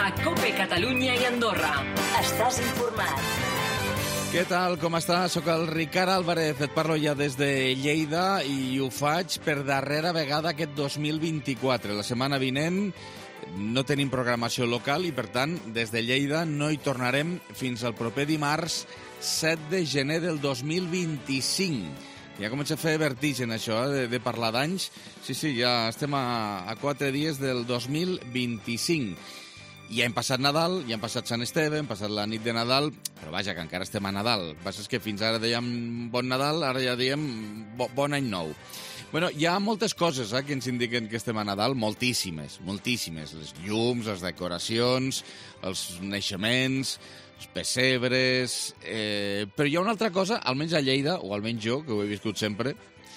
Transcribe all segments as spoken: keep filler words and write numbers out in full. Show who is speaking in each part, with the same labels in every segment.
Speaker 1: A COPE Catalunya i Andorra. Estàs informat.
Speaker 2: Què tal, com està? Soc el Ricard Álvarez, et parlo ja des de Lleida i ho faig per darrera vegada aquest dos mil vint-i-quatre. La setmana vinent no tenim programació local i, per tant, des de Lleida no hi tornarem fins al proper dimarts set de gener del dos mil vint-i-cinc. Ja comença a fer vertigen, això, eh, de, de parlar d'anys. Sí, sí, ja estem a, a quatre dies del dos mil vint-i-cinc. Ja hem passat Nadal, ja hem passat Sant Esteve, hem passat la nit de Nadal, però vaja, que encara estem a Nadal. El que passa és que fins ara dèiem bon Nadal, ara ja diem bo, bon any nou. Bueno, hi ha moltes coses eh, que ens indiquen que estem a Nadal, moltíssimes, moltíssimes. Les llums, les decoracions, els naixements, els pessebres... Eh, però hi ha una altra cosa, almenys a Lleida, o almenys jo, que ho he viscut sempre,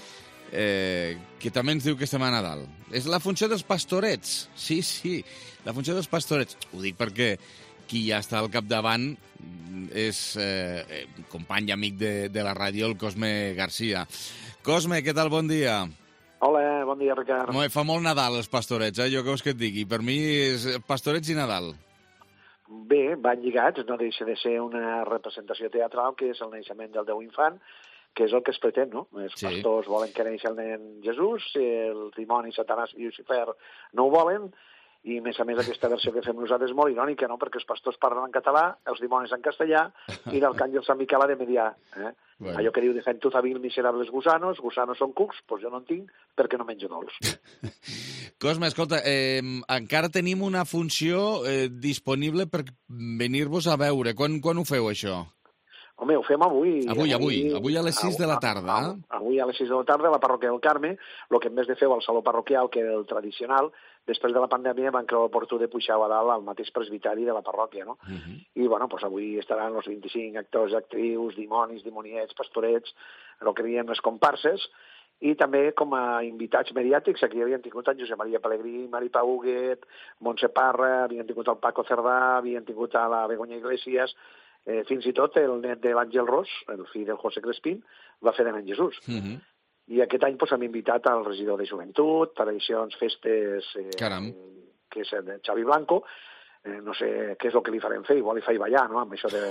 Speaker 2: eh, que també ens diu que estem a Nadal. És la funció dels pastorets. Sí, sí, la funció dels pastorets. Ho dic perquè qui ja està al capdavant és eh, company i amic de, de la ràdio, el Cosme Garcia. Cosme, què tal? Bon dia.
Speaker 3: Hola, bon dia, Ricard.
Speaker 2: Molt, fa molt Nadal, els pastorets, eh? Jo què vols que et digui? Per mi és pastorets i Nadal.
Speaker 3: Bé, van lligats, no deixa de ser una representació teatral, que és el naixement del Déu infant, que és el que es pretén, no? Els sí. Pastors volen que neixi el nen Jesús, el dimoni, Satanàs i Lucifer no ho volen, i, a més a més, aquesta versió que fem nosaltres és molt irònica, no? Perquè els pastors parlen en català, els dimonis en castellà, i l'arcàngel Sant Miquel ha de mediar. Eh? Bueno. Allò que diu, defen tu tabil miserables gusanos, gusanos són cucs, doncs jo no en tinc perquè no menjo dolç.
Speaker 2: Cosme, escolta, eh, encara tenim una funció eh, disponible per venir-vos a veure. Quan, quan ho feu, això?
Speaker 3: Home, ho fem avui.
Speaker 2: Avui, avui. Avui a les sis de la tarda.
Speaker 3: Eh? Avui a les sis de la tarda a la parròquia del Carme, el que en vez de fer al saló parroquial, que era el tradicional, després de la pandèmia van creure oportú de pujar a dalt al mateix presbiteri de la parròquia, no? Uh -huh. I, bueno, pues avui estaran els vint-i-cinc actors, actrius, dimonis, dimoniets, pastorets, el que diem les comparses, i també com a invitats mediàtics aquí havien tingut en Josep Maria Pelegrí, Mari Pau Huguet, Montse Parra, havien tingut el Paco Cerdà, havien tingut a la Begoña Iglesias, eh, fins i tot el net de l'Àngel Ros, el fill del José Crespín, va fer de nen Jesús. Uh -huh. I aquest any pues, hem invitat al regidor de Joventut, tradicions, festes, eh, que és el Xavi Blanco. Eh, no sé què és el que li farem fer, igual li faig ballar, no?, amb això de,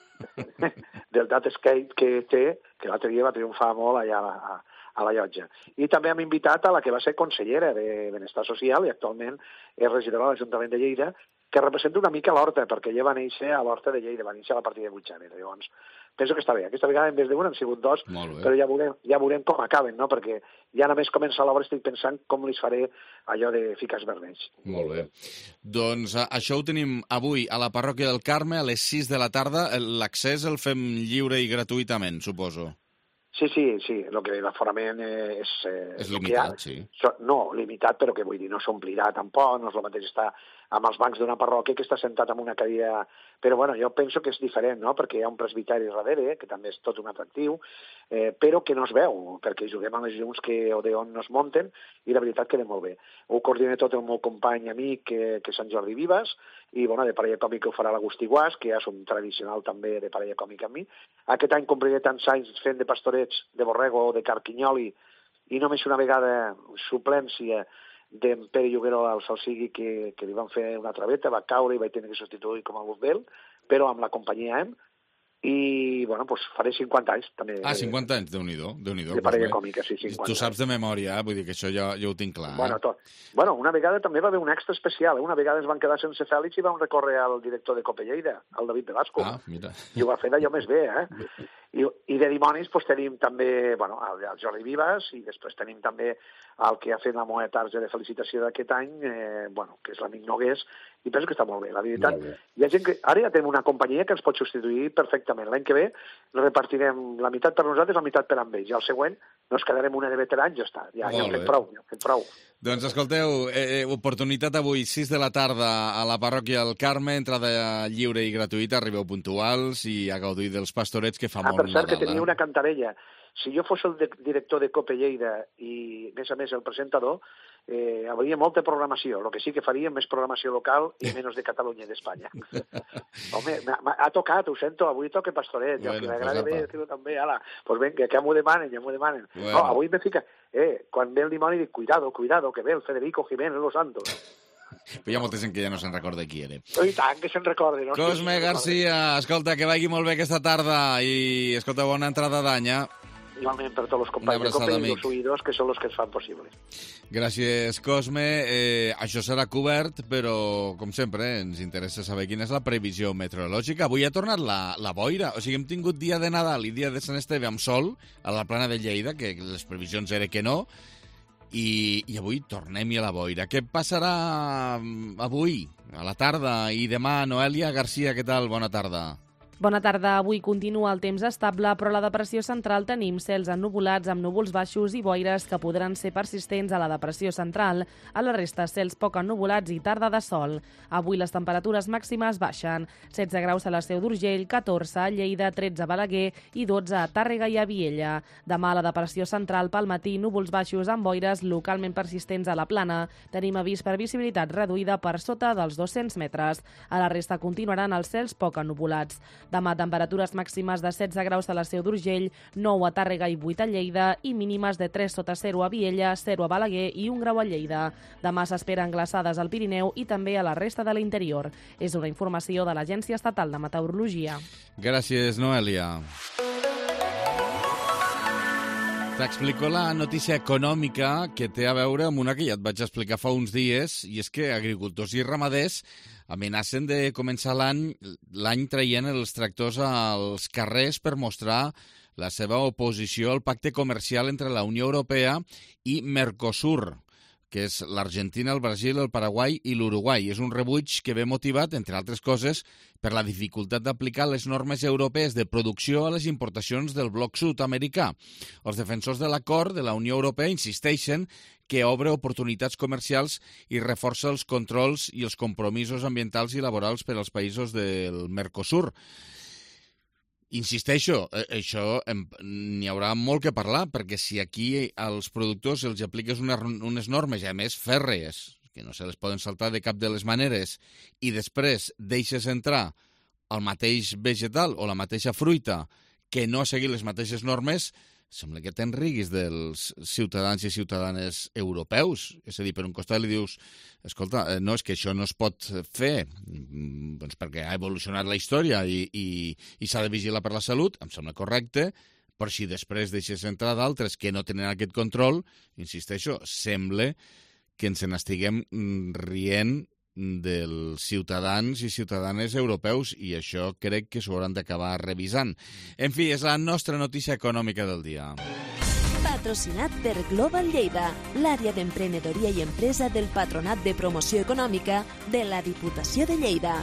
Speaker 3: del Datscape que té, que l'altre dia va triomfar molt allà a la, a, a la llotja. I també hem invitat a la que va ser consellera de Benestar Social i actualment és regidora de l'Ajuntament de Lleida, que representa una mica l'Horta, perquè ella va néixer a l'Horta de Lleida, va néixer a la partida de Butxanera. Llavors, penso que està bé. Aquesta vegada, en vez d'un, han sigut dos, però ja veurem, ja veurem com acaben, no?, perquè ja només comença l'obra estic pensant com li faré allò de ficar els vermells.
Speaker 2: Molt bé. Doncs això ho tenim avui a la parròquia del Carme a les sis de la tarda. L'accés el fem lliure i gratuïtament, suposo.
Speaker 3: Sí, sí, sí, el que l'aforament és... Eh,
Speaker 2: és limitat, sí.
Speaker 3: No, limitat, però que vull dir, no s'omplirà tampoc, no és el mateix estar amb els bancs d'una parròquia que està sentat en una cadira... Però, bueno, jo penso que és diferent, no?, perquè hi ha un presbiteri darrere, que també és tot un atractiu, eh, però que no es veu, perquè juguem amb les llums que Odeon no es munten, i la veritat queda molt bé. Ho coordina tot el meu company amic, que, que és en Jordi Vives, i, bueno, de parella còmica ho farà l'Agustí Guas, que ja és un tradicional també de parella còmica amb mi. Aquest any compliré tants anys fent de pastorets de borrego o de carquinyoli, i només una vegada suplència d'en Pere Lloguero al Salsigui, que, que li van fer una traveta, va caure i vaig tenir que substituir com a Luzbel, però amb la companyia hem, i, bueno, doncs faré cinquanta anys, també.
Speaker 2: Ah, cinquanta anys, Déu-n'hi-do, Déu-n'hi-do.
Speaker 3: De parella còmica, sí, cinquanta.
Speaker 2: Tu saps de memòria, eh? Vull dir que això ja, ja ho tinc clar.
Speaker 3: Bueno,
Speaker 2: eh?
Speaker 3: tot. Bueno, una vegada també va haver un extra especial, eh? Una vegada es van quedar sense Fèlix i van recórrer al director de Cope Lleida, el David Velasco.
Speaker 2: Ah, mira.
Speaker 3: I ho va fer d'allò més bé, eh? I, i de dimonis doncs, tenim també, bueno, el, el Jordi Vives, i després tenim també el que ha fet la moeda tarja de felicitació d'aquest any, eh, bueno, que és l'amic Nogués, i penso que està molt bé. La veritat, hi ha gent que... Ara ja tenim una companyia que ens pot substituir perfectament. L'any que ve repartirem la meitat per nosaltres, la meitat per amb ells. I el següent nos quedarem una de veterans i ja està. Ja, ja hem fet prou, ja hem fet prou.
Speaker 2: Doncs escolteu, eh, oportunitat avui, sis de la tarda a la parròquia del Carme, entrada lliure i gratuïta, arribeu puntuals i a gaudir dels pastorets que fa
Speaker 3: ah,
Speaker 2: molt
Speaker 3: per cert,
Speaker 2: Nadal.
Speaker 3: Que tenia
Speaker 2: eh?
Speaker 3: una cantarella. Si jo fos el de director de Cope Lleida i, a més a més, el presentador, eh, hauria molta programació. El que sí que faria més programació local i menys de Catalunya i d'Espanya. Home, ha tocat, ho sento, avui toca pastoret. Bueno, i m'agrada pues bé, que també, ala, pues vinga, que m'ho demanen, ja m'ho demanen. Bueno. No, avui me fica, eh, quan ve el dimoni dic, cuidado, cuidado, que ve el Federico Jiménez Los Santos.
Speaker 2: Però hi ha molta gent que ja no se'n recorda qui era.
Speaker 3: I tant, que se'n recordi, no?
Speaker 2: Cosme Garcia, escolta, que vagi molt bé aquesta tarda i, escolta, bona entrada d'any, eh?
Speaker 3: Igualment per tots els companys de Copa i els oïdors, que són els que es fan possible.
Speaker 2: Gràcies, Cosme. Eh, això serà cobert, però, com sempre, eh, ens interessa saber quina és la previsió meteorològica. Avui ha tornat la, la boira. O sigui, hem tingut dia de Nadal i dia de Sant Esteve amb sol a la plana de Lleida, que les previsions eren que no, i, i avui tornem-hi a la boira. Què passarà avui, a la tarda i demà? Noelia Garcia, què tal? Bona tarda.
Speaker 4: Bona tarda. Avui continua el temps estable, però a la depressió central tenim cels ennuvolats amb núvols baixos i boires que podran ser persistents a la depressió central. A la resta, cels poc ennuvolats i tarda de sol. Avui les temperatures màximes baixen. setze graus a la Seu d'Urgell, catorze a Lleida, tretze a Balaguer i dotze a Tàrrega i a Viella. Demà a la depressió central pel matí, núvols baixos amb boires localment persistents a la plana. Tenim avís per visibilitat reduïda per sota dels dos-cents metres. A la resta continuaran els cels poc ennuvolats. Demà, temperatures màximes de setze graus a la Seu d'Urgell, nou a Tàrrega i vuit a Lleida i mínimes de tres sota zero a Viella, zero a Balaguer i un grau a Lleida. Demà s'esperen glaçades al Pirineu i també a la resta de l'interior. És una informació de l'Agència Estatal de Meteorologia.
Speaker 2: Gràcies, Noelia. T'explico la notícia econòmica que té a veure amb una que ja et vaig explicar fa uns dies, i és que agricultors i ramaders amenacen de començar l'any l'any traient els tractors als carrers per mostrar la seva oposició al pacte comercial entre la Unió Europea i Mercosur, que és l'Argentina, el Brasil, el Paraguai i l'Uruguai. És un rebuig que ve motivat, entre altres coses, per la dificultat d'aplicar les normes europees de producció a les importacions del bloc sud-americà. Els defensors de l'acord de la Unió Europea insisteixen que obre oportunitats comercials i reforça els controls i els compromisos ambientals i laborals per als països del Mercosur. Insisteixo, això n'hi haurà molt que parlar, perquè si aquí als productors els apliques unes, unes normes, i a més fèrrees, que no se les poden saltar de cap de les maneres, i després deixes entrar el mateix vegetal o la mateixa fruita que no ha seguit les mateixes normes, sembla que t'enriguis dels ciutadans i ciutadanes europeus. És a dir, per un costat li dius, escolta, no, és que això no es pot fer, doncs perquè ha evolucionat la història i, i, i s'ha de vigilar per la salut, em sembla correcte, però si després deixes entrar d'altres que no tenen aquest control, insisteixo, sembla que ens n'estiguem rient dels ciutadans i ciutadanes europeus, i això crec que s'ho hauran d'acabar revisant. En fi, és la nostra notícia econòmica del dia.
Speaker 5: Patrocinat per Global Lleida, l'àrea d'emprenedoria i empresa del Patronat de Promoció Econòmica de la Diputació de Lleida.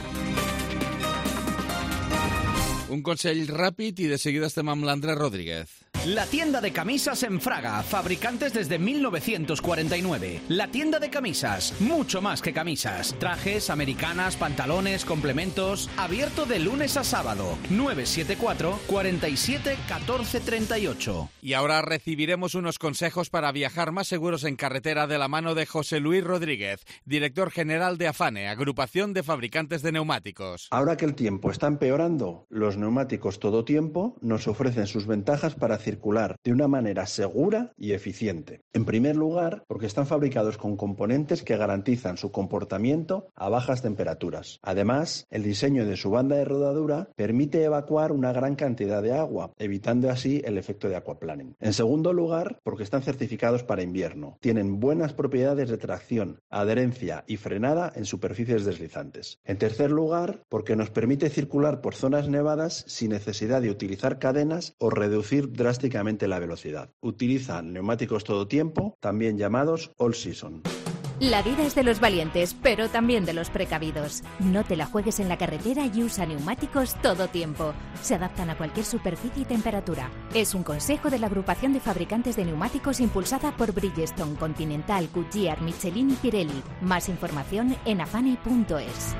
Speaker 2: Un consell ràpid i de seguida estem amb l'Andrés Rodríguez.
Speaker 6: La tienda de camisas en Fraga, fabricantes desde mil novecientos cuarenta y nueve. La tienda de camisas, mucho más que camisas. Trajes, americanas, pantalones, complementos. Abierto de lunes a sábado. nueve siete cuatro, cuatro siete, uno cuatro tres ocho.
Speaker 2: Y ahora recibiremos unos consejos para viajar más seguros en carretera de la mano de José Luis Rodríguez, director general de AFANE, Agrupación de Fabricantes de Neumáticos.
Speaker 7: Ahora que el tiempo está empeorando, los neumáticos todo tiempo nos ofrecen sus ventajas para circular de una manera segura y eficiente. En primer lugar, porque están fabricados con componentes que garantizan su comportamiento a bajas temperaturas. Además, el diseño de su banda de rodadura permite evacuar una gran cantidad de agua, evitando así el efecto de aquaplaning. En segundo lugar, porque están certificados para invierno. Tienen buenas propiedades de tracción, adherencia y frenada en superficies deslizantes. En tercer lugar, porque nos permite circular por zonas nevadas sin necesidad de utilizar cadenas o reducir drásticamente la velocidad. Utilizan neumáticos todo tiempo, también llamados all season.
Speaker 8: La vida es de los valientes, pero también de los precavidos. No te la juegues en la carretera y usa neumáticos todo tiempo. Se adaptan a cualquier superficie y temperatura. Es un consejo de la Agrupación de Fabricantes de Neumáticos impulsada por Bridgestone, Continental, Goodyear, Michelin y Pirelli. Más información en afane punto es.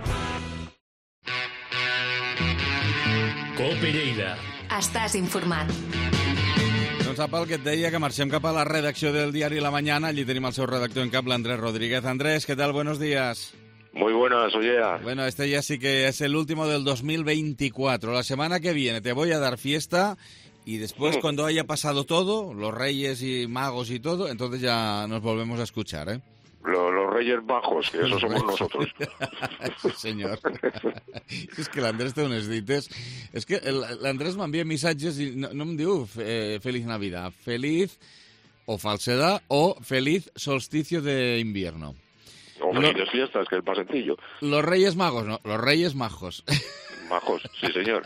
Speaker 1: Cope Lleida.
Speaker 5: Estàs informat.
Speaker 2: Doncs apa, el que et deia, que marxem cap a la redacció del diari La Mañana. Allí tenim el seu redactor en cap, l'Andrés Rodríguez. Andrés, ¿qué tal? Buenos días.
Speaker 9: Muy buenas, oye.
Speaker 2: Bueno, este ya sí que es el último del dos mil veinticuatro. La semana que viene te voy a dar fiesta y después, mm. cuando haya pasado todo, los Reyes y Magos y todo, entonces ya nos volvemos a escuchar, ¿eh?
Speaker 9: Los, los Reyes Majos, que esos somos nosotros.
Speaker 2: Sí, señor. És que l'Andrés té unes dites... És que l'Andrés m'envia missatges i no, no em diu eh, Feliz Navidad, Feliz o Falsedad o Feliz Solsticio de Invierno.
Speaker 9: O Felices Fiestas, que es más sencillo.
Speaker 2: Los Reyes Magos, no, los Reyes Majos.
Speaker 9: Majos, sí, señor.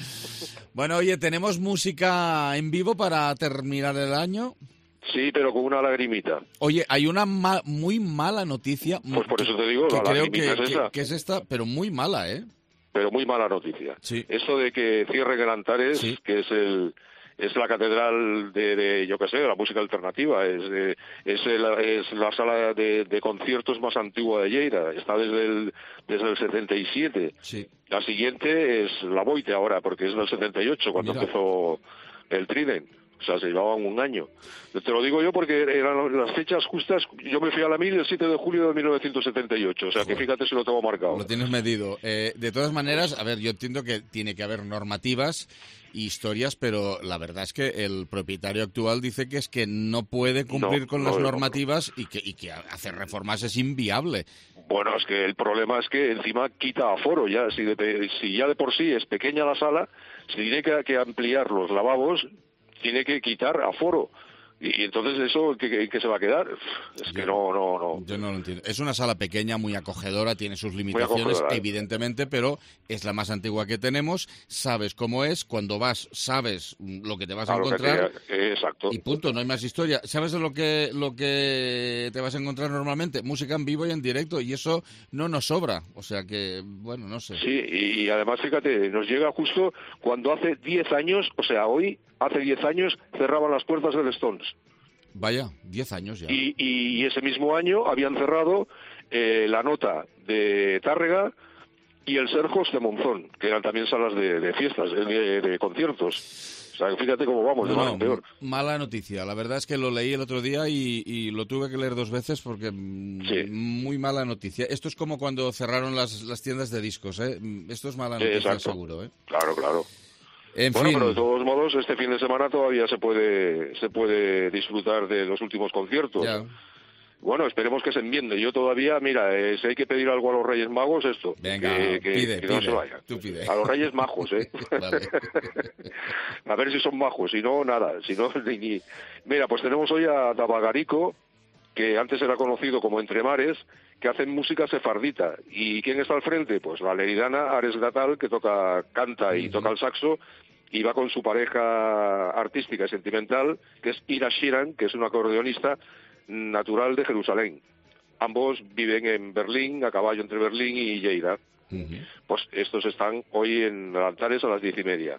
Speaker 2: Bueno, oye, ¿tenemos música en vivo para terminar el año?
Speaker 9: Sí, pero con una lagrimita.
Speaker 2: Oye, hay una ma muy mala noticia.
Speaker 9: Pues por eso te digo,
Speaker 2: que
Speaker 9: la
Speaker 2: creo
Speaker 9: lagrimita
Speaker 2: que,
Speaker 9: es esa.
Speaker 2: Que, que es esta, pero muy mala, ¿eh?
Speaker 9: Pero muy mala noticia.
Speaker 2: Sí.
Speaker 9: Esto de que cierren el Antares, sí. que es el es la catedral de, de yo qué sé, de la música alternativa, es de, es, el, es la sala de, de conciertos más antigua de Lleida, está desde el desde el setenta y siete.
Speaker 2: Sí.
Speaker 9: La siguiente es la Boite ahora, porque es del setenta y ocho, cuando Mira. empezó el Trident. O sea, se llevaban un año. Te lo digo yo porque eran las fechas justas. Yo me fui a la mil el siete de julio de mil novecientos setenta y ocho. O sea, que fíjate si lo tengo marcado.
Speaker 2: Lo tienes medido. Eh, de todas maneras, a ver, yo entiendo que tiene que haber normativas y historias, pero la verdad es que el propietario actual dice que es que no puede cumplir
Speaker 9: no,
Speaker 2: con
Speaker 9: no,
Speaker 2: las
Speaker 9: no,
Speaker 2: normativas no. Y, que, y que hacer reformas es inviable.
Speaker 9: Bueno, es que el problema es que encima quita aforo ya. Si, de, si ya de por sí es pequeña la sala, si tiene que, que ampliar los lavabos, tiene que quitar aforo. Y entonces eso, ¿qué, qué se va a quedar? Es yo, que no, no, no.
Speaker 2: Yo no lo entiendo. Es una sala pequeña, muy acogedora, tiene sus limitaciones, evidentemente, pero es la más antigua que tenemos, sabes cómo es, cuando vas, sabes lo que te vas a, a encontrar.
Speaker 9: Te, exacto.
Speaker 2: Y punto, no hay más historia. ¿Sabes lo que, lo que te vas a encontrar normalmente? Música en vivo y en directo, y eso no nos sobra. O sea que, bueno, no sé.
Speaker 9: Sí, y además, fíjate, nos llega justo cuando hace diez años, o sea, hoy, hace diez años, cerraban las puertas del Stones.
Speaker 2: Vaya, diez años ya.
Speaker 9: Y, y ese mismo año habían cerrado eh, la Nota de Tárrega y el Serjos de Monzón, que eran también salas de, de fiestas, de, de conciertos. O sea, fíjate cómo vamos, de
Speaker 2: no,
Speaker 9: mal en peor.
Speaker 2: Mala noticia. La verdad es que lo leí el otro día y, y lo tuve que leer dos veces porque sí. Muy mala noticia. Esto es como cuando cerraron las, las tiendas de discos, ¿eh? Esto es mala noticia,
Speaker 9: exacto.
Speaker 2: Seguro, ¿eh?
Speaker 9: Claro, claro.
Speaker 2: En
Speaker 9: bueno,
Speaker 2: fin.
Speaker 9: Pero de todos modos, este fin de semana todavía se puede se puede disfrutar de los últimos conciertos.
Speaker 2: Ya.
Speaker 9: Bueno, esperemos que se enmiende. Yo todavía, mira, eh, si hay que pedir algo a los Reyes Magos, esto.
Speaker 2: Venga,
Speaker 9: que, que,
Speaker 2: pide,
Speaker 9: que
Speaker 2: pide,
Speaker 9: no se vayan.
Speaker 2: Tú pide.
Speaker 9: A los Reyes Majos, ¿eh?
Speaker 2: Vale.
Speaker 9: A ver si son majos, si no, nada. Si no, ni, ni... Mira, pues tenemos hoy a Tabagarico, que antes era conocido como Entremares, que hacen música sefardita. ¿Y quién está al frente? Pues la leridana Ares Gatal, que toca, canta y uh-huh. toca el saxo, y va con su pareja artística y sentimental, que es Ira Shiran, que es una acordeonista natural de Jerusalén. Ambos viven en Berlín, a caballo entre Berlín y Lleida. Uh-huh. Pues estos están hoy en Altares a las diez y media.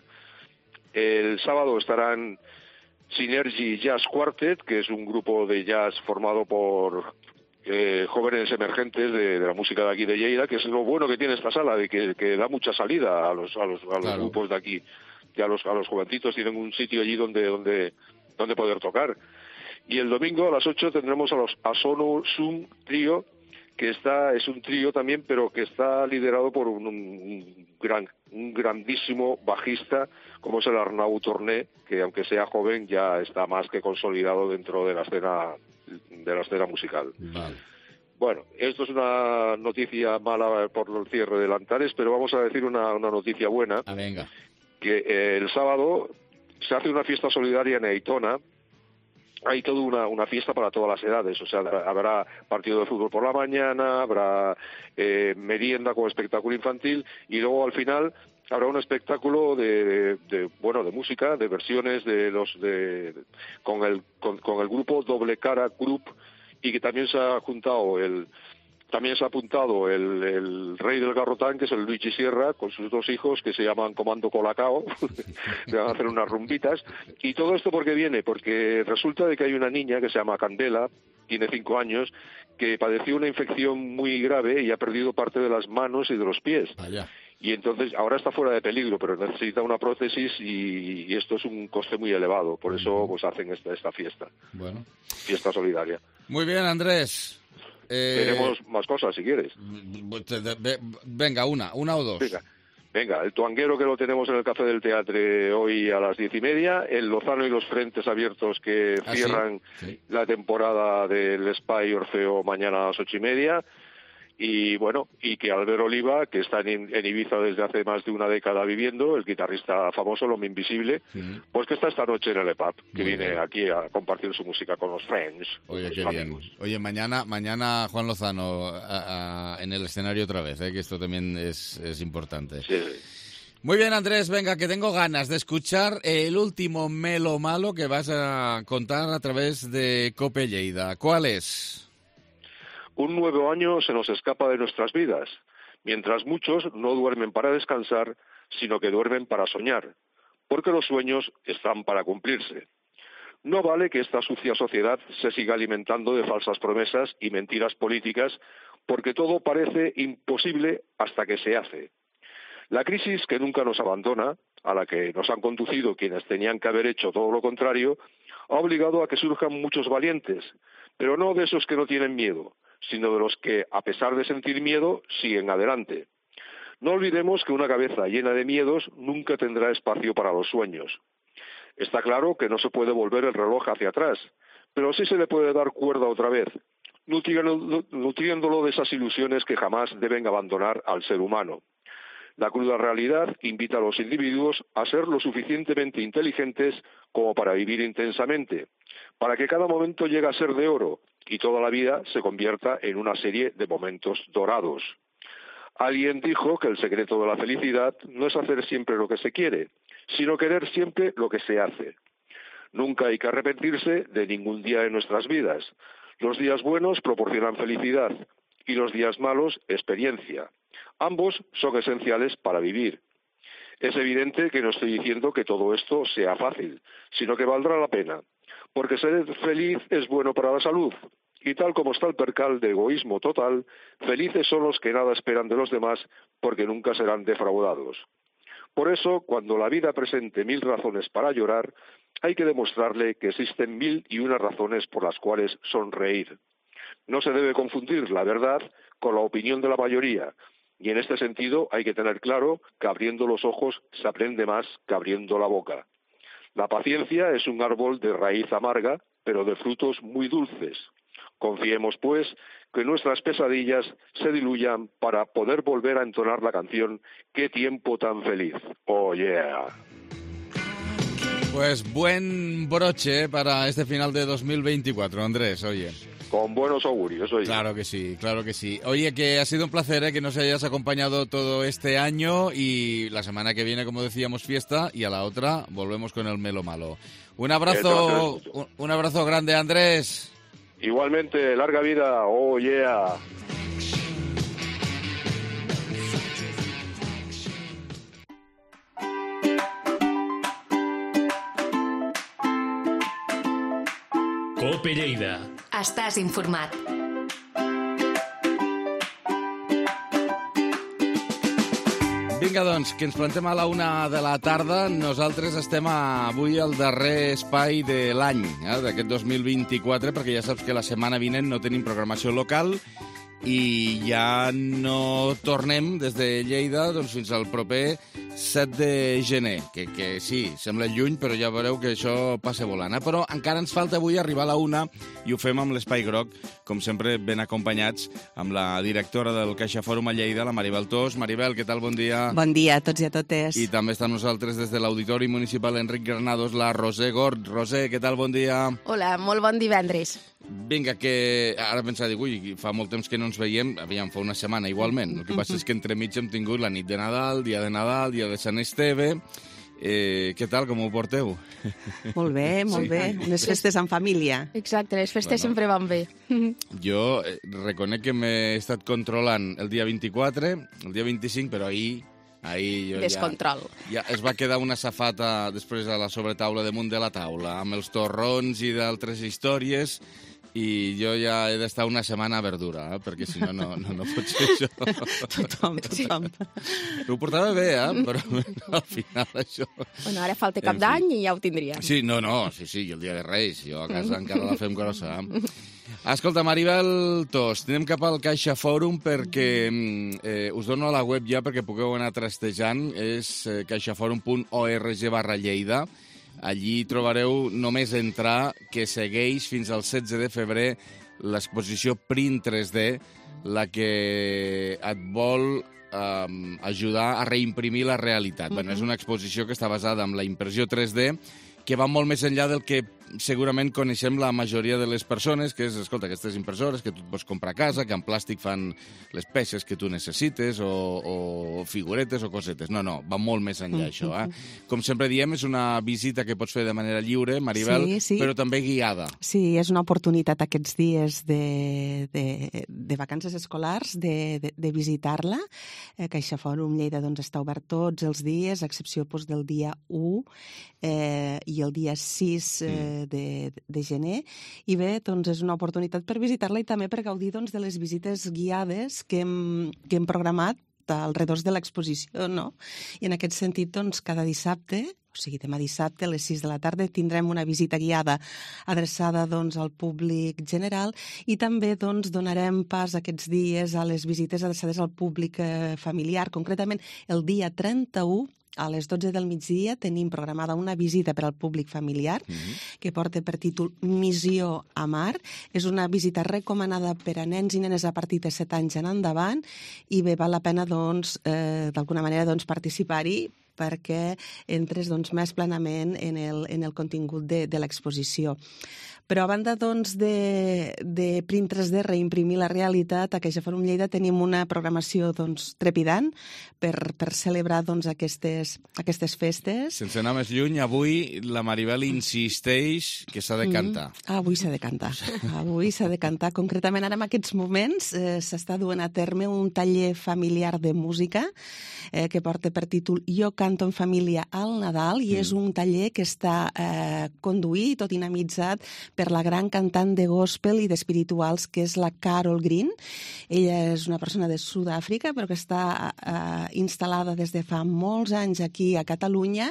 Speaker 9: El sábado estarán Synergy Jazz Quartet, que es un grupo de jazz formado por eh, jóvenes emergentes de, de la música de aquí de Lleida, que es lo bueno que tiene esta sala, de que, que da mucha salida a los, a los, a los claro. grupos de aquí. Que a los, a los jovencitos tienen un sitio allí donde, donde, donde poder tocar. Y el domingo a las ocho tendremos a los Asono Sum Trío, que está, es un trío también, pero que está liderado por un, un, gran, un grandísimo bajista, como es el Arnau Torné, que aunque sea joven ya está más que consolidado dentro de la escena, de la escena musical.
Speaker 2: Vale.
Speaker 9: Bueno, esto es una noticia mala por el cierre del Antares, pero vamos a decir una, una noticia buena.
Speaker 2: Ah, venga.
Speaker 9: Que eh, el sábado se hace una fiesta solidaria en Aitona. Hay toda una, una fiesta para todas las edades, o sea, habrá partido de fútbol por la mañana, habrá eh, merienda con espectáculo infantil y luego al final habrá un espectáculo de, de, de bueno de música, de versiones de los de con el con, con el grupo Doble Cara Group, y que también se ha juntado el También se ha apuntado el, el rey del garrotán, que es el Luigi Sierra, con sus dos hijos, que se llaman Comando Colacao, que van a hacer unas rumbitas. Y todo esto, ¿por qué viene? Porque resulta de que hay una niña que se llama Candela, tiene cinco años, que padeció una infección muy grave y ha perdido parte de las manos y de los pies.
Speaker 2: Allá.
Speaker 9: Y entonces, ahora está fuera de peligro, pero necesita una prótesis y, y esto es un coste muy elevado. Por eso pues hacen esta, esta fiesta.
Speaker 2: Bueno.
Speaker 9: Fiesta solidaria.
Speaker 2: Muy bien, Andrés.
Speaker 9: Eh, Tenemos más cosas, si quieres.
Speaker 2: Venga, una, una o dos.
Speaker 9: Venga. Venga, el Tuanguero, que lo tenemos en el Café del Teatre hoy a las diez y media, el Lozano y los Frentes Abiertos, que
Speaker 2: ¿Ah,
Speaker 9: cierran
Speaker 2: sí? Sí.
Speaker 9: la temporada del Spy Orfeo mañana a las ocho y media, y bueno, y que Albert Oliva, que está en, en Ibiza desde hace más de una década viviendo, el guitarrista famoso, el hombre invisible, sí. pues que está esta noche en el E P A P, que Muy viene bien. aquí a compartir su música con los Friends.
Speaker 2: Oye, qué bien. Oye, mañana, mañana Juan Lozano a, a, en el escenario otra vez, ¿eh? Que esto también es, es importante.
Speaker 9: Sí.
Speaker 2: Muy bien, Andrés, venga, que tengo ganas de escuchar el último melo malo que vas a contar a través de COPE Lleida. ¿Cuál es?
Speaker 9: Un nuevo año se nos escapa de nuestras vidas, mientras muchos no duermen para descansar, sino que duermen para soñar, porque los sueños están para cumplirse. No vale que esta sucia sociedad se siga alimentando de falsas promesas y mentiras políticas, porque todo parece imposible hasta que se hace. La crisis que nunca nos abandona, a la que nos han conducido quienes tenían que haber hecho todo lo contrario, ha obligado a que surjan muchos valientes, pero no de esos que no tienen miedo, sino de los que, a pesar de sentir miedo, siguen adelante. No olvidemos que una cabeza llena de miedos nunca tendrá espacio para los sueños. Está claro que no se puede volver el reloj hacia atrás, pero sí se le puede dar cuerda otra vez, nutriéndolo de esas ilusiones que jamás deben abandonar al ser humano. La cruda realidad invita a los individuos a ser lo suficientemente inteligentes como para vivir intensamente, para que cada momento llegue a ser de oro, y toda la vida se convierta en una serie de momentos dorados. Alguien dijo que el secreto de la felicidad no es hacer siempre lo que se quiere, sino querer siempre lo que se hace. Nunca hay que arrepentirse de ningún día de nuestras vidas. Los días buenos proporcionan felicidad y los días malos experiencia. Ambos son esenciales para vivir. Es evidente que no estoy diciendo que todo esto sea fácil, sino que valdrá la pena, porque ser feliz es bueno para la salud. Y tal como está el percal de egoísmo total, felices son los que nada esperan de los demás porque nunca serán defraudados. Por eso, cuando la vida presente mil razones para llorar, hay que demostrarle que existen mil y una razones por las cuales sonreír. No se debe confundir la verdad con la opinión de la mayoría, y en este sentido hay que tener claro que abriendo los ojos se aprende más que abriendo la boca. La paciencia es un árbol de raíz amarga, pero de frutos muy dulces. Confiemos, pues, que nuestras pesadillas se diluyan para poder volver a entonar la canción «Qué tiempo tan feliz». ¡Oh, yeah!
Speaker 2: Pues buen broche para este final de dos mil veinticuatro, Andrés, oye.
Speaker 9: Con buenos augurios, oye.
Speaker 2: Claro que sí, claro que sí. Oye, que ha sido un placer, ¿eh? Que nos hayas acompañado todo este año y la semana que viene, como decíamos, fiesta y a la otra volvemos con el melo malo. Un abrazo, un, un abrazo grande, Andrés.
Speaker 9: Igualmente, larga vida, oh yeah.
Speaker 10: COPE Lleida.
Speaker 1: Estàs informat.
Speaker 2: Vinga, doncs, que ens plantem a la una de la tarda. Nosaltres estem avui al darrer espai de l'any, eh, d'aquest dos mil vint-i-quatre, perquè ja saps que la setmana vinent no tenim programació local i ja no tornem des de Lleida doncs, fins al proper set de gener, que, que sí, sembla lluny, però ja veureu que això passa volant. Eh? Però encara ens falta avui arribar a la una i ho fem amb l'Espai Groc, com sempre ben acompanyats amb la directora del Caixa Fòrum a Lleida, la Maribel Tos. Maribel, què tal? Bon dia.
Speaker 11: Bon dia a tots i a totes.
Speaker 2: I també està amb nosaltres des de l'Auditori Municipal Enric Granados, la Roser Gord. Roser, què tal? Bon dia.
Speaker 12: Hola, molt bon divendres.
Speaker 2: Vinga, que ara pensava, dic, ui, fa molt temps que no ens veiem, aviam, fa una setmana igualment. El que passa és que entremig hem tingut la nit de Nadal, dia de Nadal, dia de Sant Esteve. Eh, què tal, com ho porteu?
Speaker 11: Molt bé, molt sí. bé. Unes festes en família.
Speaker 12: Exacte, les festes bueno, sempre van bé.
Speaker 2: Jo eh, reconec que m'he estat controlant el dia vint-i-quatre, el dia vint-i-cinc, però ahir... Ahir jo
Speaker 12: Descontrol.
Speaker 2: Ja, ja es va quedar una safata després a la sobretaula damunt de la taula, amb els torrons i d'altres històries, i jo ja he d'estar una setmana a verdura, eh? Perquè si no, no, no, no pot ser això.
Speaker 11: Tothom, tothom.
Speaker 2: Ho portava bé, eh? Però al final això...
Speaker 12: Bueno, ara falta cap d'any i ja ho tindríem.
Speaker 2: Sí, no, no, sí, sí, i el dia de Reis. Jo a casa encara la fem grossa. Escolta, Maribel Tos, anem cap al Caixa Fòrum perquè eh, us dono a la web ja perquè pugueu anar trastejant. És eh, caixaforum punt org barra Lleida. Allí trobareu només entrar que segueix fins al setze de febrer l'exposició Print tres D, la que et vol eh, ajudar a reimprimir la realitat. Uh-huh. Bueno, és una exposició que està basada en la impressió tres D, que va molt més enllà del que segurament coneixem la majoria de les persones, que és, escolta, aquestes impressores que tu et pots comprar a casa, que en plàstic fan les peces que tu necessites, o, o figuretes o cosetes. No, no, va molt més enllà, això. Eh? Com sempre diem, és una visita que pots fer de manera lliure, Maribel, sí, sí. però també guiada.
Speaker 11: Sí, és una oportunitat aquests dies de, de, de vacances escolars de, de, de visitar-la. Eh, Caixa Fòrum Lleida doncs, està obert tots els dies, a excepció doncs, del dia u eh, i el dia sis eh, De, de gener, i bé, doncs és una oportunitat per visitar-la i també per gaudir doncs, de les visites guiades que hem, que hem programat al redors de l'exposició, no? I en aquest sentit, doncs, cada dissabte, o sigui, demà dissabte a les sis de la tarda tindrem una visita guiada adreçada doncs, al públic general i també doncs, donarem pas aquests dies a les visites adreçades al públic eh, familiar. Concretament, el dia trenta-u a les dotze del migdia tenim programada una visita per al públic familiar mm-hmm. que porta per títol Missió a Mar. És una visita recomanada per a nens i nenes a partir de set anys en endavant i bé, val la pena doncs, eh, d'alguna manera doncs, participar-hi perquè entres doncs, més plenament en el, en el contingut de, de l'exposició. Però a banda doncs, de, de Print tres D, reimprimir la realitat, a Caixa Fòrum Lleida tenim una programació doncs, trepidant per, per celebrar doncs, aquestes, aquestes festes.
Speaker 2: Sense anar més lluny, avui la Maribel insisteix que s'ha de cantar.
Speaker 11: Mm. Avui s'ha de cantar. Avui s'ha de cantar. Concretament, ara en aquests moments eh, s'està duent a terme un taller familiar de música eh, que porta per títol Jo canto en família al Nadal i mm. és un taller que està eh, conduït o dinamitzat per la gran cantant de gospel i d'espirituals que és la Carol Green. Ella és una persona de Sud-àfrica però que està eh, instal·lada des de fa molts anys aquí a Catalunya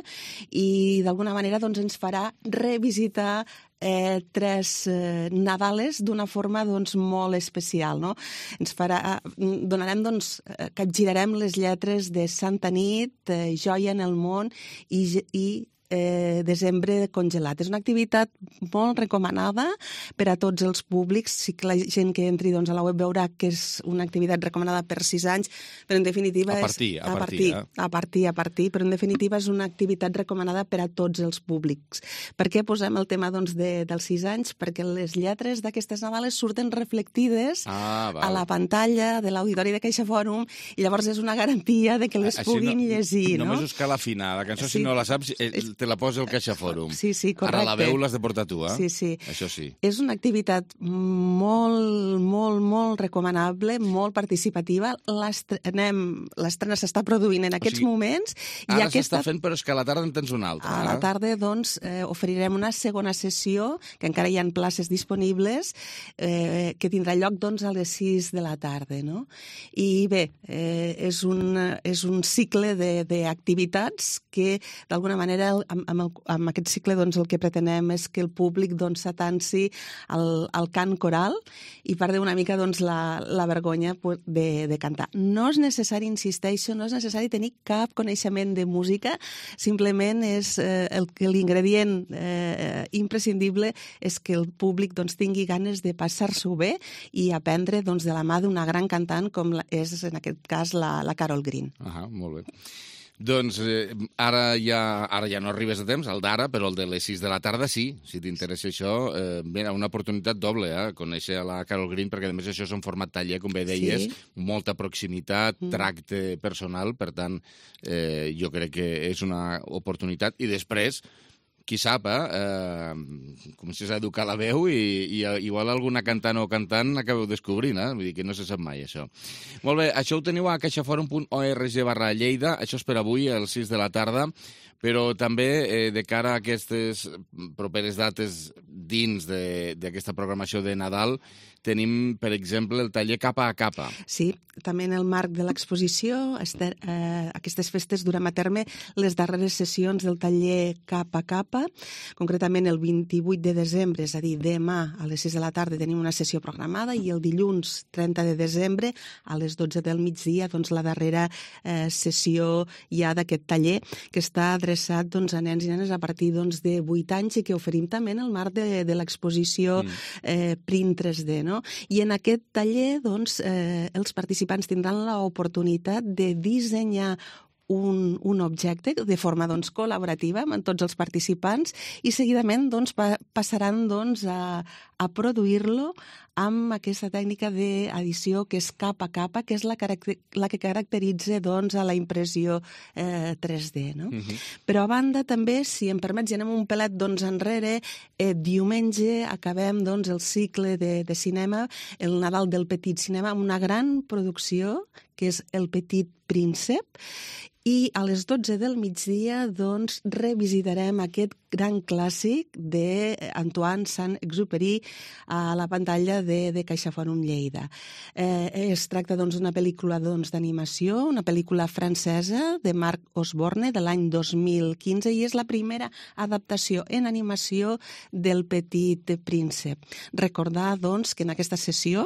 Speaker 11: i d'alguna manera doncs, ens farà revisitar Eh, tres eh, Nadales d'una forma doncs, molt especial. No? Ens farà, donarem, doncs, capgirarem les lletres de Santa Nit, eh, Joia en el món i, i Eh, desembre congelat. És una activitat molt recomanada per a tots els públics. Sí que la gent que entri doncs, a la web veurà que és una activitat recomanada per sis anys, però en definitiva
Speaker 2: a partir,
Speaker 11: és...
Speaker 2: A partir, a partir,
Speaker 11: eh? a partir, a partir, però en definitiva és una activitat recomanada per a tots els públics. Per què posem el tema doncs, de, dels sis anys? Perquè les lletres d'aquestes Nadales surten reflectides
Speaker 2: ah,
Speaker 11: a la pantalla de l'auditori de Caixa Fòrum i llavors és una garantia de que les
Speaker 2: Així
Speaker 11: puguin
Speaker 2: no,
Speaker 11: llegir. No?
Speaker 2: Només us cal afinar la cançó,
Speaker 11: sí.
Speaker 2: si no la saps, te la posa el Caixa Fòrum.
Speaker 11: Sí, sí, correcte.
Speaker 2: Ara la veu l'has de portar tu, eh?
Speaker 11: Sí, sí.
Speaker 2: Això sí.
Speaker 11: És una activitat molt, molt, molt recomanable, molt participativa. L'estrena s'està produint en aquests o sigui, moments. I
Speaker 2: ara
Speaker 11: aquesta...
Speaker 2: s'està fent, però és que a la tarda en tens una altra.
Speaker 11: A la tarda, doncs, eh, oferirem una segona sessió, que encara hi ha places disponibles, eh, que tindrà lloc, doncs, a les sis de la tarda, no? I bé, eh, és, un, és un cicle d'activitats que, d'alguna manera, amb, amb, el, amb aquest cicle doncs, el que pretenem és que el públic doncs, s'atansi al, al cant coral i perdi una mica doncs, la, la vergonya de, de cantar. No és necessari, insisteixo, no és necessari tenir cap coneixement de música, simplement és eh, el que l'ingredient eh, imprescindible és que el públic doncs, tingui ganes de passar-s'ho bé i aprendre doncs, de la mà d'una gran cantant com la, és en aquest cas la, la Carol Green.
Speaker 2: Ah, molt bé. Doncs eh, ara, ja, ara ja no arribes a temps, el d'ara, però el de les sis de la tarda sí, si t'interessa això. Eh, mira, una oportunitat doble, eh, conèixer a la Carol Green, perquè a més això és un format taller, com bé deies, sí. molta proximitat, mm. tracte personal, per tant, eh, jo crec que és una oportunitat. I després, qui sap, eh, eh, comences a educar la veu i, i igual alguna cantant o cantant acabeu descobrint, eh? Vull dir que no se sap mai, això. Molt bé, això ho teniu a caixaforum punt org barra Lleida, això és per avui, a les sis de la tarda, Però també, eh, de cara a aquestes properes dates dins d'aquesta programació de Nadal, tenim, per exemple, el taller Capa a Capa.
Speaker 11: Sí, també en el marc de l'exposició, eh, aquestes festes durem a terme les darreres sessions del taller Capa a Capa. Concretament, el vint-i-vuit de desembre, és a dir, demà a les sis de la tarda tenim una sessió programada i el dilluns trenta de desembre a les dotze del migdia, doncs, la darrera eh, sessió ja d'aquest taller que està adreçat doncs, a nens i nenes a partir doncs, de vuit anys i que oferim també en el marc de, de l'exposició mm. eh, Print tres D, no? I en aquest taller doncs, eh, els participants tindran l'oportunitat de dissenyar un, un objecte de forma doncs, col·laborativa amb tots els participants i seguidament doncs, pa, passaran doncs, a, a produir-lo amb aquesta tècnica d'edició que és capa a capa, que és la, la que caracteritza doncs, a la impressió eh, tres D. No? Uh-huh. Però a banda també, si em permets, ja anem un pelet doncs, enrere, eh, diumenge acabem doncs, el cicle de, de cinema, el Nadal del Petit Cinema, amb una gran producció que és El Petit Príncep, i a les dotze del migdia doncs, revisitarem aquest gran clàssic d'Antoine Saint-Exupéry a la pantalla de, de CaixaForum Lleida. Eh, es tracta doncs, d'una pel·lícula doncs, d'animació, una pel·lícula francesa de Marc Osborne de l'any dos mil quinze i és la primera adaptació en animació del Petit Príncep. Recordar doncs, que en aquesta sessió,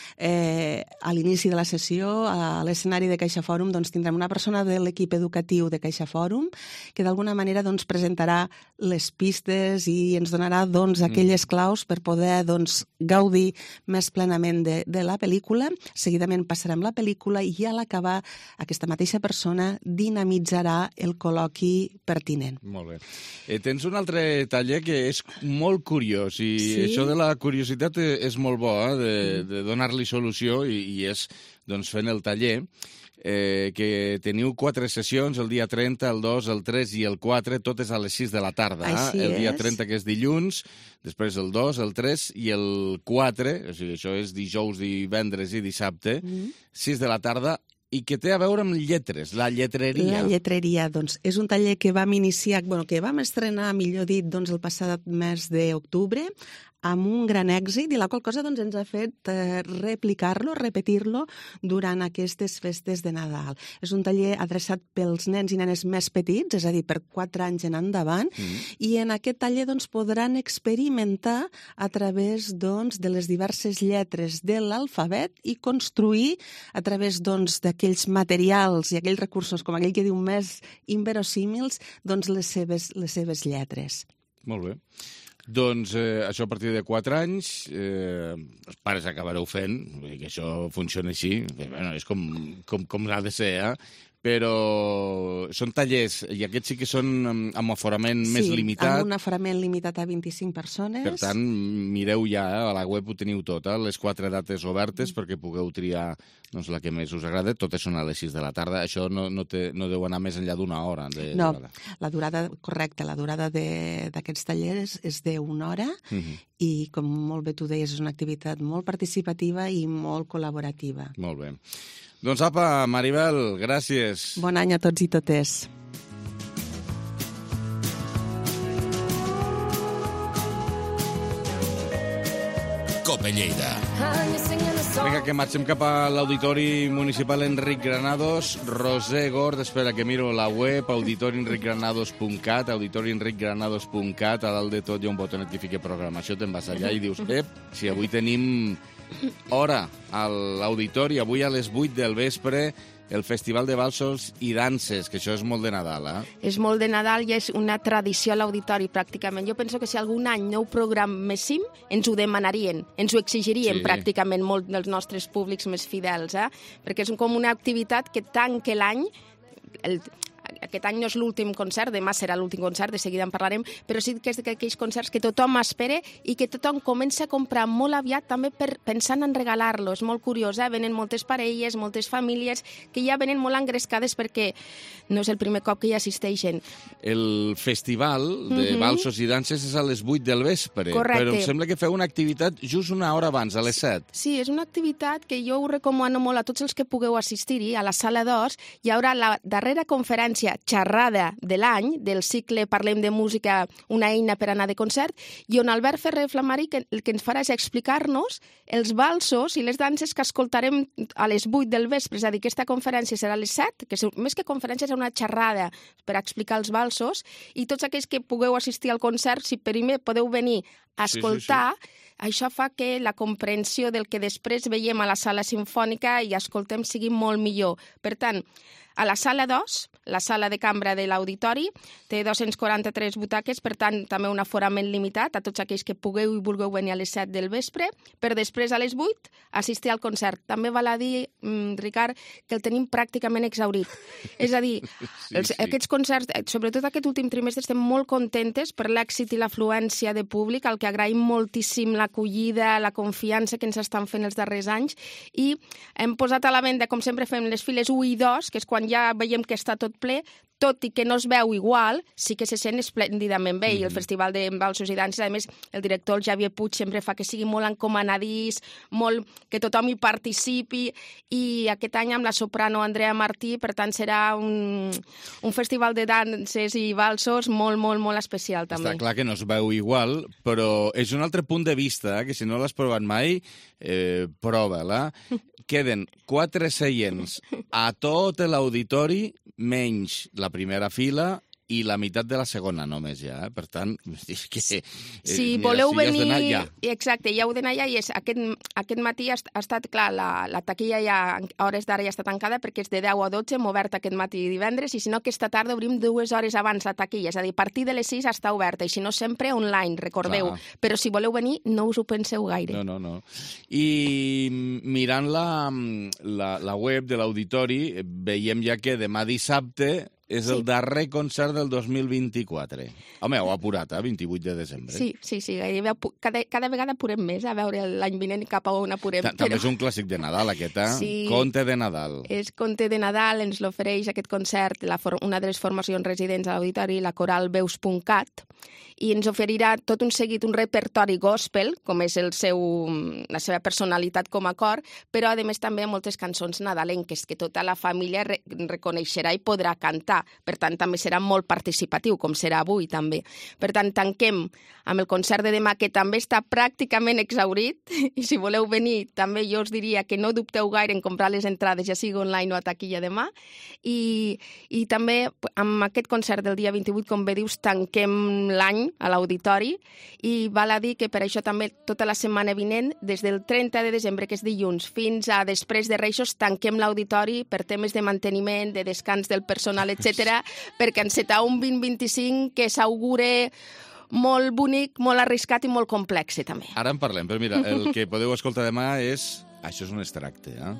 Speaker 11: eh, a l'inici de la sessió, a l'escenari de CaixaForum doncs, tindrem una persona de l'equip educatiu de CaixaForum que d'alguna manera doncs, presentarà les pistes i ens donarà doncs, aquelles claus per poder doncs, gaudir més plenament de, de la pel·lícula. Seguidament passarem la pel·lícula i a l'acabar aquesta mateixa persona dinamitzarà el col·loqui pertinent.
Speaker 2: Molt bé. Eh, tens un altre taller que és molt curiós i sí? Això de la curiositat és molt bo, eh? de, de donar-li solució i, i és doncs, fent el taller. Eh, que teniu quatre sessions, el dia trenta, el dos, el tres i el quatre, totes a les sis de la tarda.
Speaker 11: Així
Speaker 2: el dia
Speaker 11: és.
Speaker 2: trenta, que és dilluns, després el dos, el tres i el quatre, o sigui, això és dijous, divendres i dissabte, mm. sis de la tarda, i que té a veure amb lletres, la lletreria.
Speaker 11: La lletreria, doncs, és un taller que vam iniciar, bueno, que vam estrenar, millor dit, doncs, el passat mes d'octubre, amb un gran èxit i la qual cosa doncs, ens ha fet eh, replicar-lo, repetir-lo durant aquestes festes de Nadal. És un taller adreçat pels nens i nenes més petits, és a dir, per quatre anys en endavant, mm. i en aquest taller doncs, podran experimentar a través doncs, de les diverses lletres de l'alfabet i construir a través doncs, d'aquells materials i aquells recursos, com aquell que diu més inverosímils, doncs, les seves, les seves lletres.
Speaker 2: Molt bé. Doncs eh, això a partir de quatre anys, eh, els pares acabareu fent, que això funciona així, bueno, és com, com, com ha de ser, eh? Però són tallers, i aquests sí que són amb aforament
Speaker 11: sí,
Speaker 2: més limitat.
Speaker 11: Sí, amb un aforament limitat a vint-i-cinc persones.
Speaker 2: Per tant, mireu ja, eh? A la web ho teniu tot, eh? Les quatre dates obertes mm. perquè pugueu triar doncs, la que més us agrada. Totes són a les sis de la tarda. Això no, no, té, no deu anar més enllà d'una hora. De
Speaker 11: no,
Speaker 2: durada.
Speaker 11: La durada, correcte, la durada d'aquests tallers és d'una hora mm-hmm. i, com molt bé tu deies, és una activitat molt participativa i molt col·laborativa.
Speaker 2: Molt bé. Doncs apa, Maribel, gràcies.
Speaker 11: Bon any a tots i totes.
Speaker 13: Cope Lleida.
Speaker 2: Vinga, que marxem cap a l'Auditori Municipal Enric Granados. Roser Gord, espera que miro la web, auditori enric granados punt cat, auditori enric granados punt cat, a dalt de tot hi ha un botonet que fica programació, te'n vas allà i dius, Pep, si avui tenim hora a l'auditori, avui a les vuit del vespre, el Festival de Valsos i Danses, que això és molt de Nadal, eh?
Speaker 12: És molt de Nadal i és una tradició a l'auditori, pràcticament. Jo penso que si algun any no ho programéssim, ens ho demanarien, ens ho exigirien sí. pràcticament molt dels nostres públics més fidels, eh? Perquè és com una activitat que tanca l'any, el... aquest any no és l'últim concert, demà serà l'últim concert, de seguida en parlarem, però sí que és d'aquells concerts que tothom espera i que tothom comença a comprar molt aviat també per, pensant en regalar-lo. És molt curiós, eh? Venen moltes parelles, moltes famílies que ja venen molt engrescades perquè no és el primer cop que hi assisteixen.
Speaker 2: El festival de mm-hmm. Valsos i Danses és a les vuit del vespre,
Speaker 12: correcte.
Speaker 2: Però em sembla que feu una activitat just una hora abans, a les set.
Speaker 12: Sí, és una activitat que jo ho recomano molt a tots els que pugueu assistir-hi, a la sala d'Ors. Hi haurà la darrera conferència conferència xerrada de l'any, del cicle Parlem de música, una eina per anar de concert, i on Albert Ferrer Flamari que, el que ens farà és explicar-nos els valsos i les danses que escoltarem a les vuit del vespre. És a dir, aquesta conferència serà a les set, que més que conferència serà una xerrada per explicar els valsos, i tots aquells que pugueu assistir al concert, si primer podeu venir a escoltar, sí, sí, sí. Això fa que la comprensió del que després veiem a la sala sinfònica i escoltem sigui molt millor. Per tant, a la sala dos, la sala de cambra de l'auditori, té dos-cents quaranta-tres butaques, per tant, també un aforament limitat a tots aquells que pugueu i vulgueu venir a les set del vespre, per després a les vuit assistir al concert. També val a dir, Ricard, que el tenim pràcticament exhaurit. És a dir, sí, els, sí. aquests concerts, sobretot aquest últim trimestre, estem molt contentes per l'èxit i l'afluència de públic, al que agraïm moltíssim l'acollida, la confiança que ens estan fent els darrers anys, i hem posat a la venda, com sempre fem, les files u i dos, que és quan ja veiem que està tot ple, tot i que no es veu igual, sí que se sent esplèndidament bé. Mm-hmm. I el Festival de Valsos i Danses, a més, el director, el Xavier Puig, sempre fa que sigui molt encomanadís, molt que tothom hi participi, i aquest any amb la soprano Andrea Martí, per tant, serà un, un festival de danses i valsos molt, molt, molt especial, també.
Speaker 2: Està clar que no es veu igual, però és un altre punt de vista, que si no l'has provat mai, eh, prova-la. Queden quatre seients a tot l'auditori, menys la primera fila i la meitat de la segona només ja, eh? Per tant, és que... Eh,
Speaker 12: si
Speaker 2: mira,
Speaker 12: voleu
Speaker 2: si
Speaker 12: venir...
Speaker 2: Ja.
Speaker 12: Exacte, ja heu d'anar allà, i és, aquest, aquest matí ha, ha estat, clar, la, la taquilla ja a hores d'ara ja està tancada perquè és de deu a dotze, hem obert aquest matí divendres, i si no, aquesta tarda obrim dues hores abans la taquilla, és a dir, a partir de les sis està oberta, i si no, sempre online, recordeu. Clar. Però si voleu venir, no us ho penseu gaire.
Speaker 2: No, no, no. I mirant la, la, la web de l'auditori, veiem ja que demà dissabte és el sí. darrer concert del dos mil vint-i-quatre. Home, ho ha apurat, eh? vint-i-vuit de desembre.
Speaker 12: Sí, sí, sí. Cada, cada vegada apurem més, a veure l'any vinent cap a on apurem.
Speaker 2: Ta També però... és un clàssic de Nadal, aquest, eh? Sí. Conte de Nadal.
Speaker 12: És Conte de Nadal, ens l'ofereix aquest concert, la for una de les formacions residents a l'auditori, la coral veus punt cat, i ens oferirà tot un seguit, un repertori gospel, com és el seu, la seva personalitat com a cor, però, a més, també moltes cançons nadalenques que tota la família re reconeixerà i podrà cantar. Per tant, també serà molt participatiu, com serà avui, també. Per tant, tanquem amb el concert de demà, que també està pràcticament exhaurit, i si voleu venir, també jo us diria que no dubteu gaire en comprar les entrades, ja sigui online o a taquilla demà, i, i també amb aquest concert del dia vint-i-vuit, com bé dius, tanquem l'any a l'auditori, i val a dir que per això també tota la setmana vinent, des del trenta de desembre, que és dilluns, fins a després de Reixos, tanquem l'auditori per temes de manteniment, de descans del personal, etcètera, perquè encetar un vint vint-i-cinc que s'augure molt bonic, molt arriscat i molt complex, també.
Speaker 2: Ara en parlem, però mira, el que podeu escoltar demà és... Això és un extracte, eh?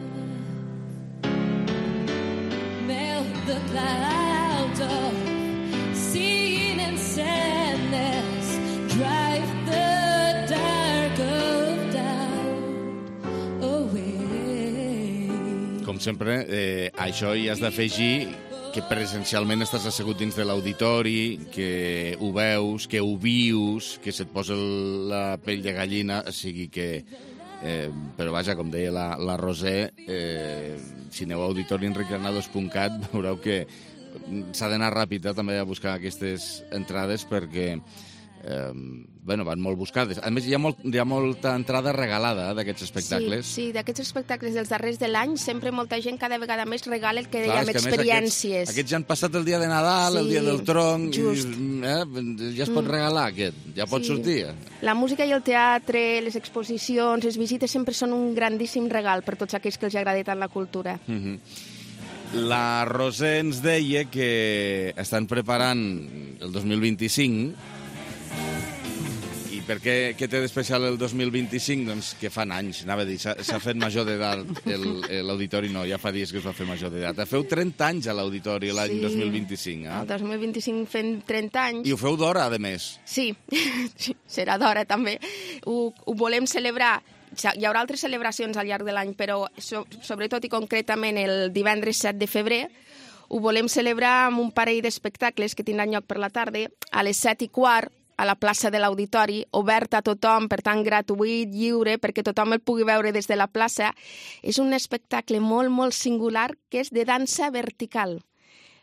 Speaker 2: Melt the clouds of sin and sadness, drive the dark of doubt away. Com sempre, eh, això hi has d'afegir que presencialment estàs assegut dins de l'auditori, que ho veus, que ho vius, que se't posa la pell de gallina, o sigui que... Eh, però vaja, com deia la, la Roser, eh, si aneu a auditori enric granados punt cat veureu que s'ha d'anar ràpid eh, també a buscar aquestes entrades perquè eh, bueno, van molt buscades. A més, hi ha, molt, hi ha molta entrada regalada eh, d'aquests espectacles.
Speaker 12: Sí, sí, d'aquests espectacles dels darrers de l'any sempre molta gent cada vegada més regala el que dèiem, Clar, que experiències.
Speaker 2: Aquests, aquests ja han passat el dia de Nadal, sí, el dia del tronc, i, eh, ja es pot regalar aquest, ja pot sí. sortir.
Speaker 12: La música i el teatre, les exposicions, les visites sempre són un grandíssim regal per tots aquells que els agrada tant la cultura.
Speaker 2: Mm-hmm. La Roser ens deia que estan preparant el dos mil vint-i-cinc. Per què, què té d'especial el dos mil vint-i-cinc? Doncs que fan anys, anava a dir, s'ha fet major d'edat l'auditori, no, ja fa dies que es va fer major d'edat. Feu trenta anys a l'auditori l'any sí. dos mil vint-i-cinc, eh?
Speaker 12: El dos mil vint-i-cinc fem trenta anys.
Speaker 2: I ho feu d'hora, a més.
Speaker 12: Sí, serà d'hora també. Ho, ho volem celebrar. Hi haurà altres celebracions al llarg de l'any, però so, sobretot i concretament el divendres set de febrer ho volem celebrar amb un parell d'espectacles que tindran lloc per la tarda, a les set i quart, a la plaça de l'Auditori, obert a tothom, per tant gratuït, lliure, perquè tothom el pugui veure des de la plaça. És un espectacle molt, molt singular, que és de dansa vertical.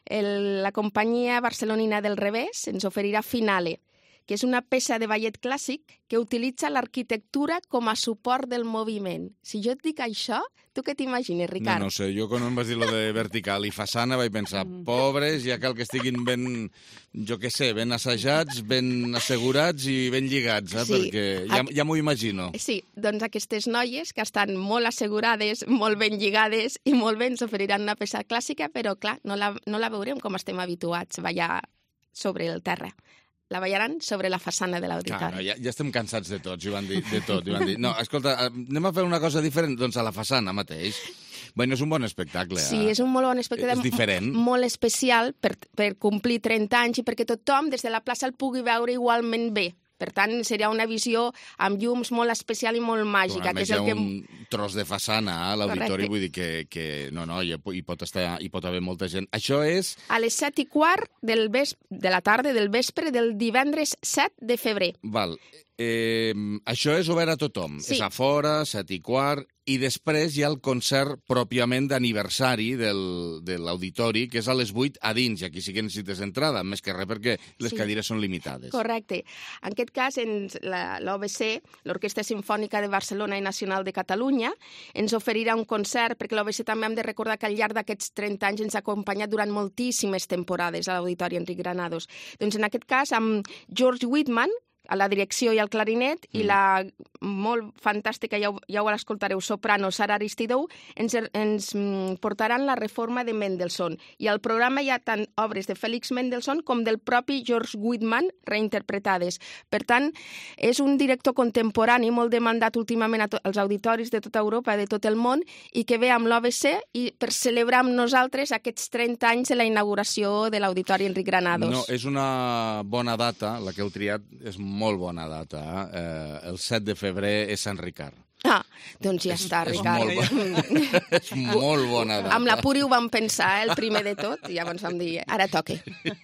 Speaker 12: el, la companyia barcelonina del revés ens oferirà Finale, que és una peça de ballet clàssic que utilitza l'arquitectura com a suport del moviment. Si jo et dic això, tu què t'imagines, Ricard?
Speaker 2: No, no sé, jo quan em vas dir lo de vertical i façana vaig pensar, pobres, ja cal que estiguin ben, jo què sé, ben assajats, ben assegurats i ben lligats, eh?
Speaker 12: Sí.
Speaker 2: Perquè ja, ja m'ho imagino.
Speaker 12: Sí, doncs aquestes noies que estan molt assegurades, molt ben lligades i molt bé ens oferiran una peça clàssica, però clar, no la, no la veurem com estem habituats, ballar sobre el terra. La ballaran sobre la façana de l'auditori.
Speaker 2: Clar, no, ja, ja estem cansats de tots, i van dir, de tot. I van dir, no, escolta, anem a fer una cosa diferent? Doncs a la façana mateix. Bueno, és un bon espectacle.
Speaker 12: Sí, és un molt bon espectacle.
Speaker 2: És diferent.
Speaker 12: Molt especial per, per complir trenta anys i perquè tothom des de la plaça el pugui veure igualment bé. Per tant, seria una visió amb llums molt especial i molt màgica.
Speaker 2: Bueno,
Speaker 12: que és
Speaker 2: hi ha
Speaker 12: el que...
Speaker 2: un tros de façana a l'auditori,
Speaker 12: Correcte.
Speaker 2: vull dir que, que no, no, hi, hi, pot estar, hi pot haver molta gent. Això és...
Speaker 12: A les set i quart del ves... de la tarda, del vespre, del divendres set de febrer.
Speaker 2: Val. Eh, això és obert a tothom.
Speaker 12: Sí.
Speaker 2: És a fora, set i quart, i després hi ha el concert pròpiament d'aniversari del, de l'auditori, que és a les vuit a dins, i aquí sí que necessites entrada, més que res perquè les
Speaker 12: Sí.
Speaker 2: cadires són limitades.
Speaker 12: Correcte. En aquest cas, ens, la, l'O B C, l'Orquestra Simfònica de Barcelona i Nacional de Catalunya, ens oferirà un concert, perquè l'O B C també hem de recordar que al llarg d'aquests trenta anys ens ha acompanyat durant moltíssimes temporades a l'Auditori Enric Granados. Doncs en aquest cas, amb George Whitman, a la direcció i al clarinet, mm. i la molt fantàstica, ja ho, ja ho l'escoltareu, soprano Sara Aristidou, ens, ens portaran la reforma de Mendelssohn. I al programa hi ha tant obres de Félix Mendelssohn com del propi George Whitman reinterpretades. Per tant, és un director contemporani molt demandat últimament als auditoris de tota Europa, de tot el món, i que ve amb l'O B C i per celebrar amb nosaltres aquests trenta anys de la inauguració de l'Auditori Enric Granados.
Speaker 2: No, és una bona data, la que heu triat és molt bona data. Eh? El set de febrer és Sant Ricard.
Speaker 12: Ah, doncs ja està, Ricard.
Speaker 2: És molt, bo... és molt bona data.
Speaker 12: Amb la Puri ho vam pensar, eh, el primer de tot, i llavors vam dir, ara toque.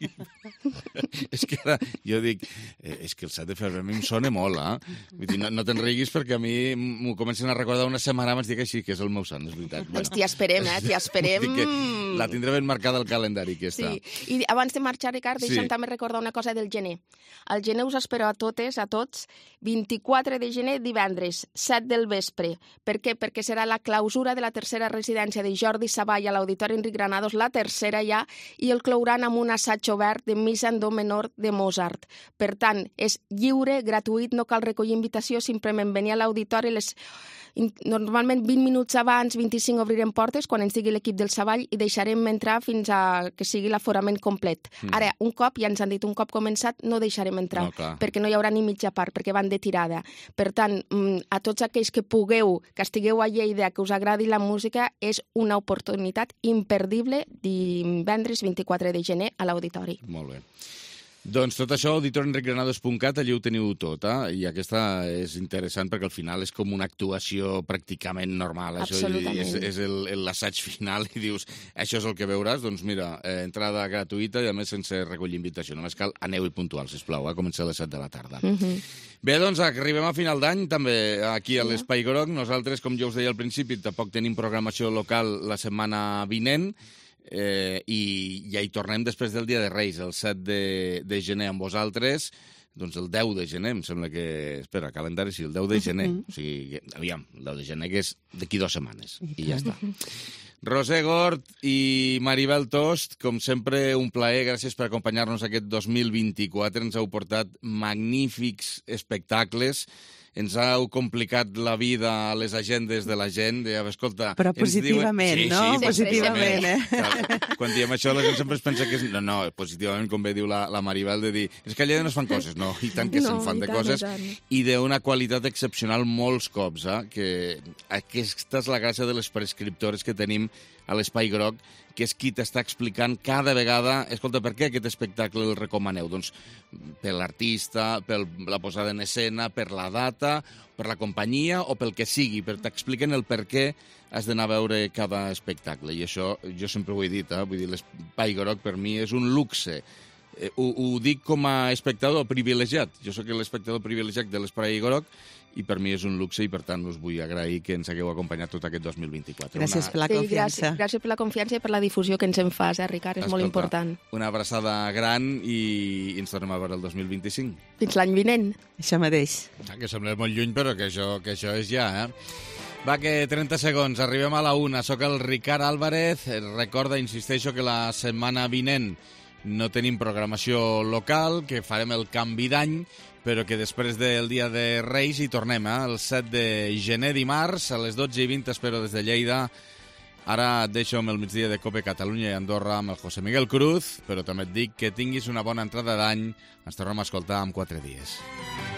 Speaker 2: És que ara, jo dic, eh, és que el set de febrer a mi em sona molt, eh? Vull dir, no, no te'n riguis perquè a mi m'ho comencen a recordar una setmana abans, dic així, que és el meu sant, és veritat.
Speaker 12: Doncs t'hi esperem, eh, t'hi esperem.
Speaker 2: La tindré ben marcada al calendari, aquesta.
Speaker 12: Sí, i abans de marxar, Ricard, deixa'm
Speaker 2: Sí.
Speaker 12: també recordar una cosa del gener. Al gener us espero a totes, a tots, vint-i-quatre de gener, divendres, set del vespre. Per què? Perquè serà la clausura de la tercera residència de Jordi Savall a l'Auditori Enric Granados, la tercera ja, i el clouran amb un assaig obert de missa en do menor de Mozart. Per tant, és lliure, gratuït, no cal recollir invitació, simplement venir a l'auditori les... Normalment vint minuts abans, vint-i-cinc, obrirem portes quan ens digui l'equip del Savall i deixarem entrar fins a que sigui l'aforament complet. Mm. Ara, un cop, ja ens han dit, un cop començat, no deixarem entrar,
Speaker 2: no,
Speaker 12: perquè no hi haurà ni mitja part, perquè van de tirada. Per tant, a tots aquells que pugueu, que estigueu a Lleida, que us agradi la música, és una oportunitat imperdible divendres vint-i-quatre de gener a l'auditori.
Speaker 2: Molt bé. Doncs tot això, auditori enric granados punt cat, allí ho teniu tot, eh? I aquesta és interessant perquè al final és com una actuació pràcticament normal.
Speaker 12: Absolutament.
Speaker 2: Això és, és l'assaig final i dius, això és el que veuràs, doncs mira, eh, entrada gratuïta i a més sense recollir invitació. Només cal aneu-hi puntual, sisplau, a començar a les set de la tarda.
Speaker 12: Mm -hmm.
Speaker 2: Bé, doncs arribem a final d'any, també aquí a l'Espai Groc. Nosaltres, com jo us deia al principi, tampoc tenim programació local la setmana vinent, Eh, i ja hi tornem després del Dia de Reis, el set de, de gener amb vosaltres, doncs el deu de gener, em sembla que... Espera, calendari, sí, el deu de gener. Uh-huh. O sigui, aviam, el deu de gener, que és d'aquí dues setmanes. I, I ja està. Roser Gort i Maribel Tost, com sempre, un plaer. Gràcies per acompanyar-nos aquest dos mil vint-i-quatre. Ens heu portat magnífics espectacles. Ens heu complicat la vida a les agendes de la gent. De, escolta,
Speaker 11: però positivament,
Speaker 2: diuen... sí,
Speaker 11: no?
Speaker 2: Sí,
Speaker 11: positivament, eh?
Speaker 2: Clar, quan diem això, la gent sempre es pensa que és... No, no, positivament, com bé diu la, la Maribel, de dir, és que allà no es fan coses. No, i tant que no, se'n fan de tant, coses. I d'una qualitat excepcional molts cops, eh? Que aquesta és la gràcia de les prescriptores que tenim a l'Espai Groc, que és qui t'està explicant cada vegada, escolta, per què aquest espectacle el recomaneu? Doncs per l'artista, per la posada en escena, per la data, per la companyia o pel que sigui, però t'expliquen el per què has d'anar a veure cada espectacle. I això jo sempre ho he dit, eh? Vull dir, l'Espai Groc per mi és un luxe. eh, ho, ho dic com a espectador privilegiat. Jo sóc l'espectador privilegiat de l'Espai Groc i per mi és un luxe i, per tant, us vull agrair que ens hagueu acompanyat tot aquest dos mil vint-i-quatre.
Speaker 11: Gràcies
Speaker 2: una...
Speaker 11: per la confiança.
Speaker 12: Sí, gràcies, gràcies per la confiança i per la difusió que ens en fas, eh, Ricard? És
Speaker 2: Escolta,
Speaker 12: molt important.
Speaker 2: Una abraçada gran i ens tornem a veure el dos mil vint-i-cinc.
Speaker 12: Fins l'any vinent.
Speaker 11: Això mateix.
Speaker 2: Ja, que sembla molt lluny, però que això, que això és ja, eh? Va, que trenta segons, arribem a la una. Soc el Ricard Álvarez. Recorda, insisteixo, que la setmana vinent no tenim programació local, que farem el canvi d'any, però que després del dia de Reis hi tornem, eh? El set de gener, dimarts, a les dotze i vint, espero des de Lleida. Ara et deixo amb el migdia de Cope Catalunya i Andorra amb el José Miguel Cruz, però també et dic que tinguis una bona entrada d'any. Ens tornem a escoltar en quatre dies.